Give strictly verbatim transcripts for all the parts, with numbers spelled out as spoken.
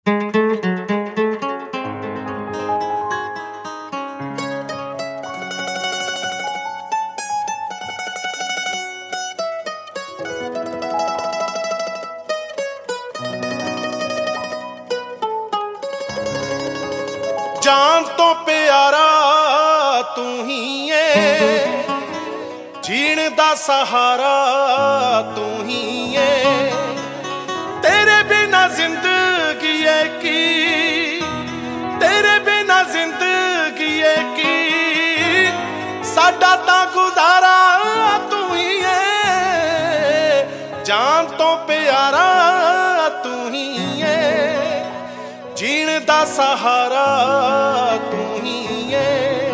जान तो प्यारा तू ही है, जीण दा सहारा तू ही है। तेरे बिना जिंदगी है की, तेरे बिना जिंदगी है की, साडा तां गुजारा तू ही है। जान तो प्यारा तू ही है, जीण दा सहारा तू ही है।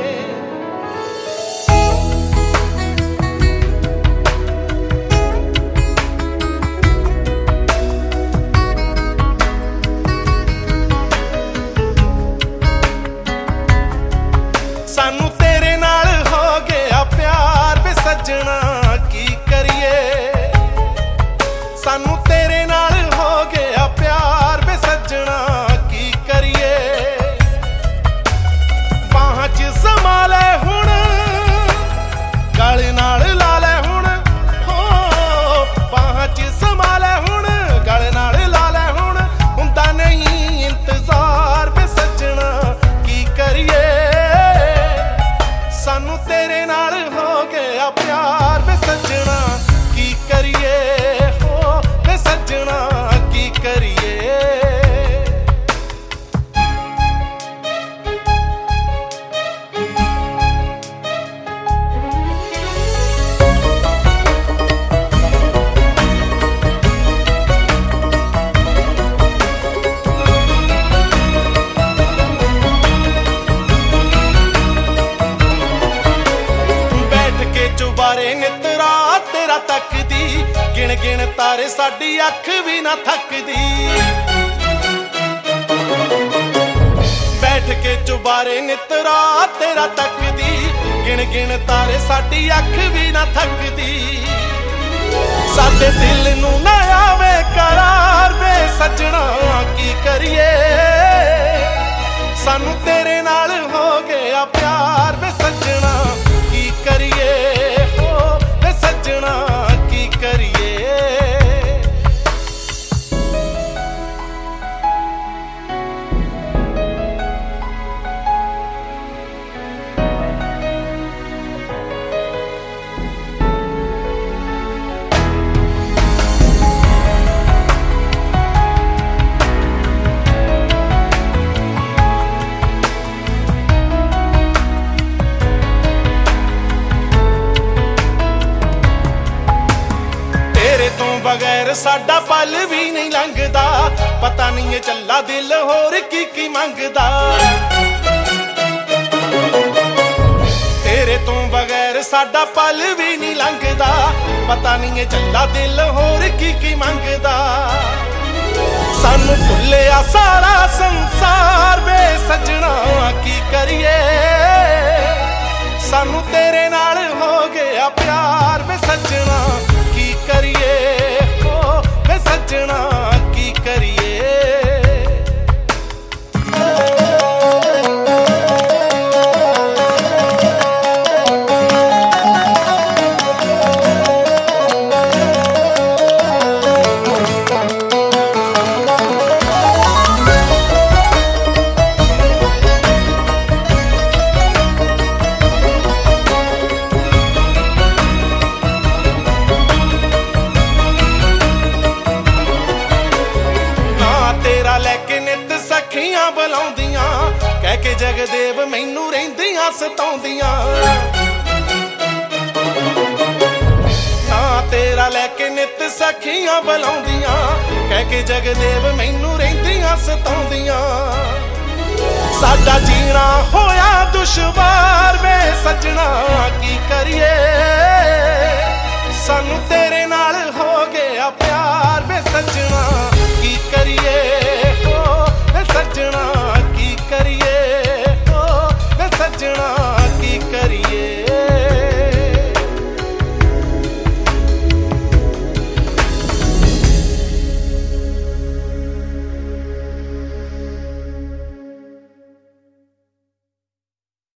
सानू तेरे नाल हो गया प्यार वे सजना की करिए। सानू तेरे नाल हो गया प्यार वे सजना की करिए। बाहां च समा ले हुण, गल नाल ला ले हुण, हो बाहां च समा ले हुण, गल नाल ला ले हुण। हुंदा नहीं इंतजार वे सजना की करिए। सानू तेरे नाल हो गया प्यार वे सजना की करिए, हो वे सजना की करिए। चुबारे नितरा तेरा तकदी, गिण गिण तारे साडी अख भी ना थकदी। बैठ के चुबारे नितरा तेरा तकदी, गिण गिण तारे साडी अख भी ना थकदी। साडे दिल नू ना आवे करार वे सजना की करिए। सानू तेरे नाल हो गया प्यार वे सजना की करिए, हो वे सजना की करिए। बगैर साडा पल भी नहीं लंघदा, पता नहीं है चला दिल होर की की मंगदा। तेरे तो बगैर साडा पल भी नहीं लंघदा, पता नहीं है चला दिल होर की की मंगदा। सानू भुलिया सारा संसार वे सजना की करिए। सानू तेरे नाल हो गया प्यार वे सजना की करिए, हो वे सजना की करिए। लैके नित सखियां बुलाउंदियां, कह के जगदेव मैनू रहिंदियां सताउंदियां। ना तेरा लैके नित सखियां बुलाउंदियां, कह के जगदेव मैनू रहिंदियां सताउंदियां। साडा जीना होया दुश्वार वे सजना की करिए। सानू तेरे नाल हो गया प्यार वे सजना की करिए।